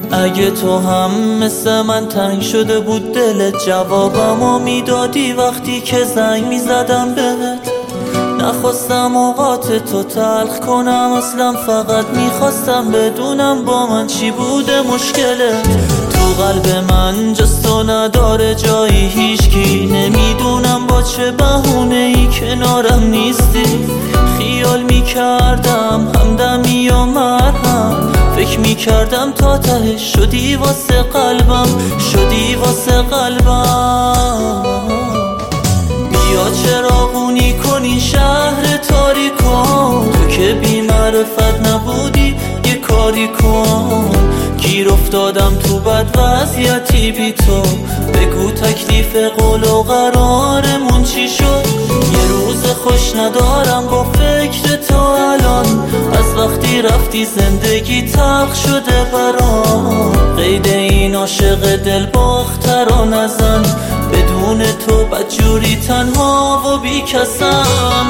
اگه تو هم مثل من تنگ شده بود دلت، جوابمو میدادی وقتی که زنگ میزدم بهت. نخواستم اوقات تو تلخ کنم اصلا، فقط میخواستم بدونم با من چی بوده مشکلت. تو قلب من جز تو نداره جایی هیچکی، نمیدونم با چه بهونه ای کنارم نیستی. خیال میکردم همدمی و مرهم، فکر میکردم تا تهش شدی واسه قلبم، شدی واسه قلبم. بیا چراغونی کنی شهر تاریکو، تو که بی معرفت نبودی یه کاری کن. گیر افتادم تو بد وضعیتی بی تو، بگو تکلیف قول و قرارمون چی شد. یه روز خوش ندارم با فکر تو الان، از وقتی رفتی زندگی تلخ شده برام. قید این عاشق دل باختر رو نزن، بدون تو بدجوری تنها و بی کسم.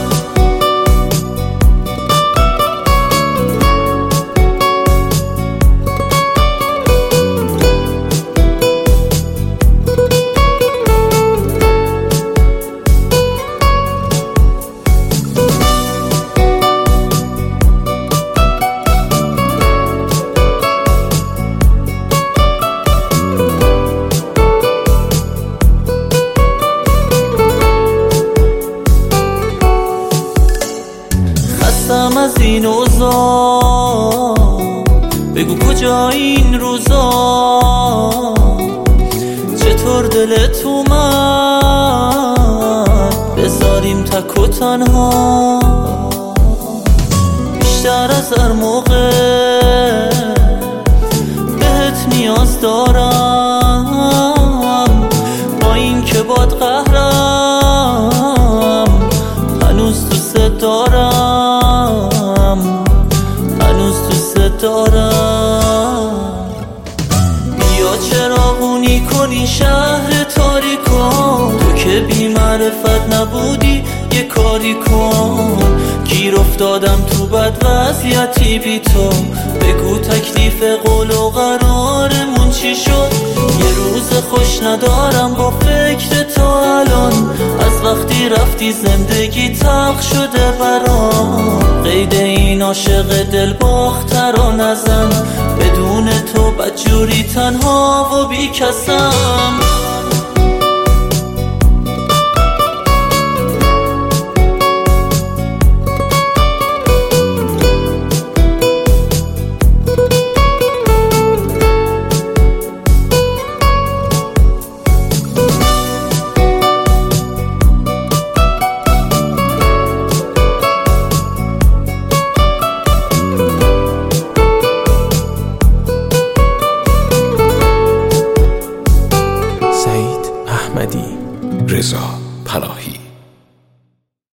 خستم از این اوضاع، بگو کجا این روزا. چطور دلت اومد بذاریم تک و تنها، بیشتر از هر موقع بهت نیاز دارم. با این که باد قهرم هنوز دوست دارم، هنوز دوست دارم. بیا چراغونی کنی شهر تاریکو، تو که بی معرفت نبودی یه کاری کن. گیر افتادم تو بد وضعیتی بی تو، بگو تکلیف قول و قرارمون چی شد. یه روز خوش ندارم با فکر تو الان، از وقتی رفتی زندگی تلخ شده برام. قید این عاشق دل باختر رو نزن، بدون تو بدجوری تنها و بی کسم. رضا پناهی.